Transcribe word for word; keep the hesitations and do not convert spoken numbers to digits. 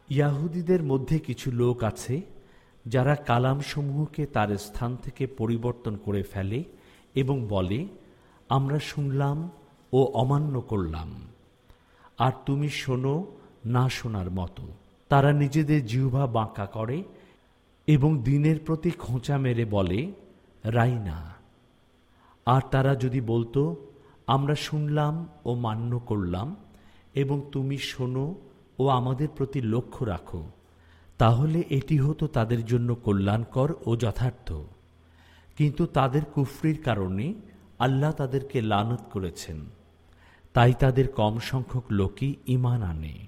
ইয়াহুদীদের মধ্যে কিছু লোক আছে যারা কালামসমূহকে তার স্থান থেকে পরিবর্তন করে ফেলে এবং বলে, আমরা শুনলাম ও অমান্য করলাম, আর তুমি শোনো না শোনার মতো। তারা নিজেদের জিহ্বা বাঁকা করে এবং দিনের প্রতি খোঁচা মেরে বলে, রাইনা। আর তারা যদি বলতো, আমরা শুনলাম ও মান্য করলাম এবং তুমি শোনো ও আমাদের প্রতি লক্ষ্য রাখো, তাহলে এটি হতো তাদের জন্য কল্যাণকর ও যথার্থ। কিন্তু তাদের কুফরির কারণে আল্লাহ তাদেরকে লানত করেছেন, তাই তাদের কম সংখ্যক লোকই ঈমান আনে।